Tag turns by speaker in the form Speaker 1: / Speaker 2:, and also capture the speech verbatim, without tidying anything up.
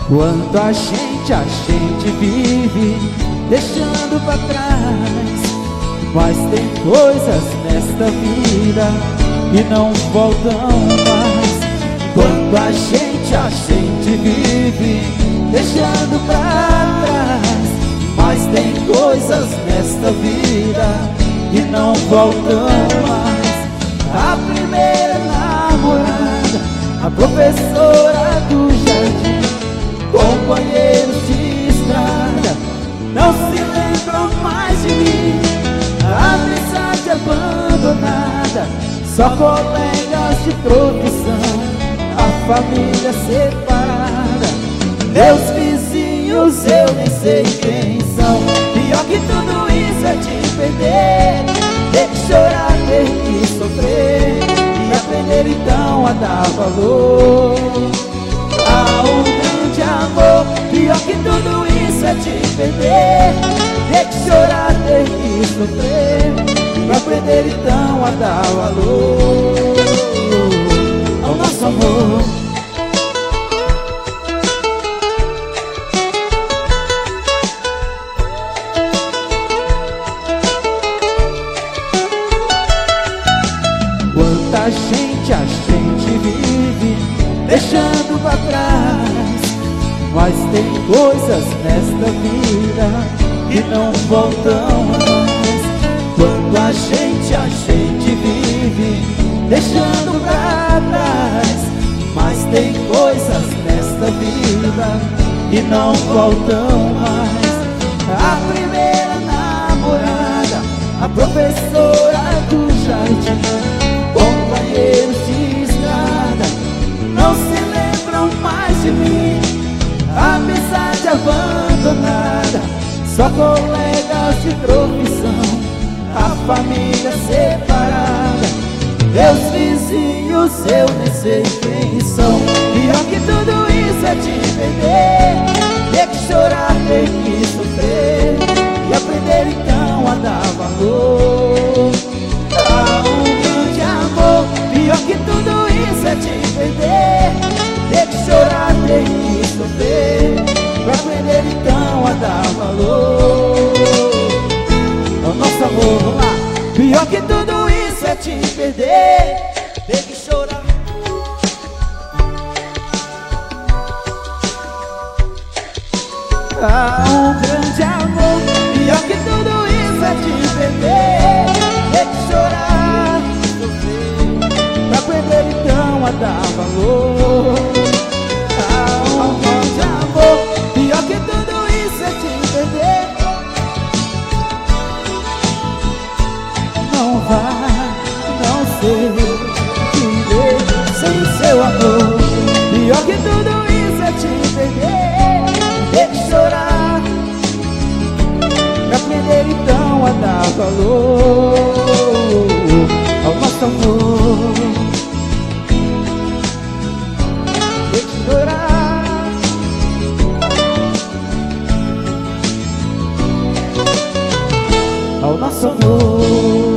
Speaker 1: Quando a gente, a gente vive deixando pra trás, mas tem coisas nesta vida que não voltam mais. Quando a gente, a gente vive deixando pra trás, mas tem coisas nesta vida que não voltam mais. A primeira namorada, a professora do jardim, companheiros de estrada, não se lembram mais de mim. A amizade abandonada, só colegas de profissão, a família separada, meus vizinhos eu nem sei quem são. Pior que tudo isso é te perder, ter que chorar, ter que sofrer, e aprender então a dar valor a um grande amor. Pior que tudo isso é te perder, ter que chorar, ter que sofrer, e aprender então a dar valor ao nosso amor. Quanta gente a gente vive deixando pra trás, mas tem coisas nesta vida que não voltam mais. Quando a gente, a gente vive deixando pra trás, mas tem coisas nesta vida que não voltam mais. A primeira namorada, a professora do jardim, companheiros de estrada, não se lembram mais de mim. Amizade abandonada, só colegas de profissão, a família separada, meus vizinhos eu nem sei quem são. Pior que tudo isso é te perder, ter que chorar, ter que sofrer, e aprender então a dar valor a um grande amor. Pior que tudo isso é te perder, ter que chorar, ter que sofrer, pra aprender então a dar valor ao nosso amor. Vamos lá. Pior que tudo isso é te perder, ter que chorar, ah, um grande amor. Pior que tudo isso é te perder, ter que chorar, sofrer, pra aprender então a dar valor a um grande amor. Pior que tudo isso é te perder, não vai, não sei viver sem seu amor. Pior que tudo isso é te perder, ter que chorar, pra aprender então a dar valor ao nosso amor. Ter que chorar, ao nosso amor.